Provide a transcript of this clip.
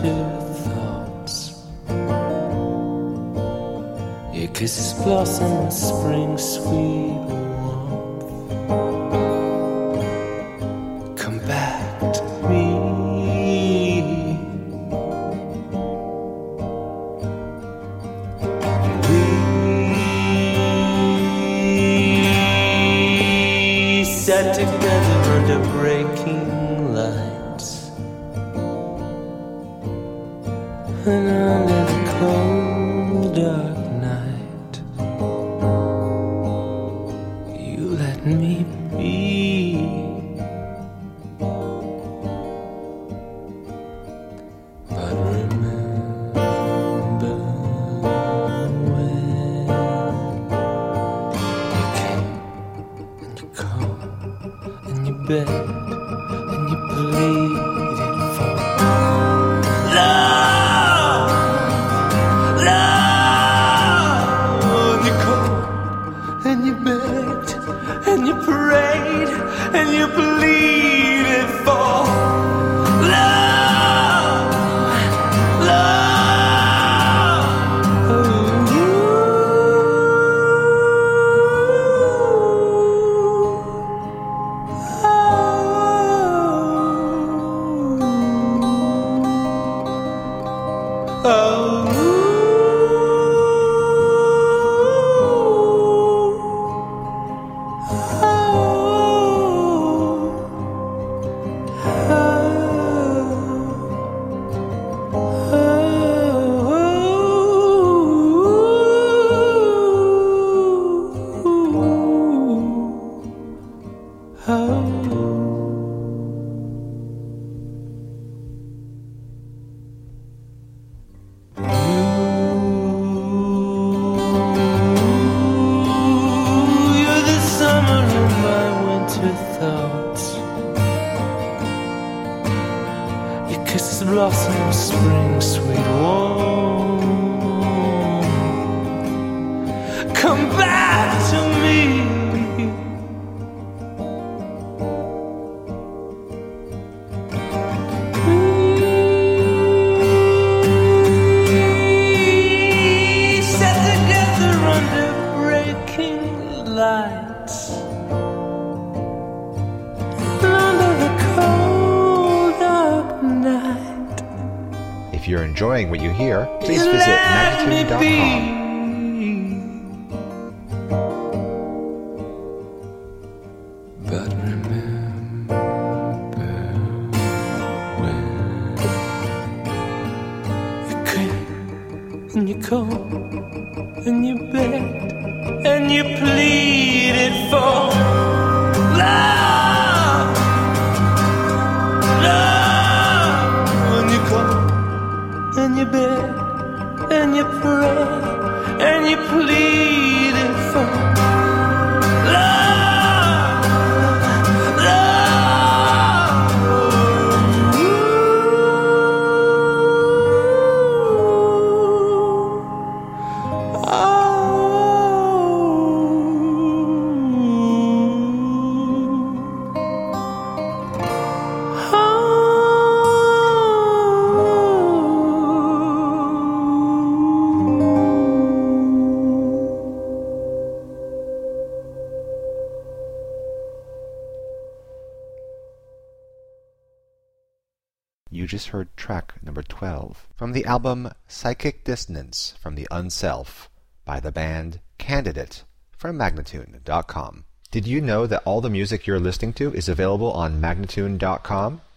thoughts. Your kisses blossom, spring sweet warmth. Come back to me. We sat together under breaking lights, and under the cold dark night, you let me be. But remember when you came and you come and you begged and you pleaded for love, love. And you called and you begged and you prayed and you pleaded for love, love. Oh, you're the summer in my winter thoughts. Your kisses blossom, spring sweet warm. Come back to me. We sat together under breaking lights, under the cold dark night. If you're enjoying what you hear, please You visit let me magnitude.com. be. But remember when you came and you called and you begged and you pleaded for love, love. And you called and you begged and you prayed and you pleaded for love, love. You just heard track number 12 from the album Psychic Dissonance from the Unself by the band Candidate from Magnatune.com. Did you know that all the music you're listening to is available on Magnatune.com?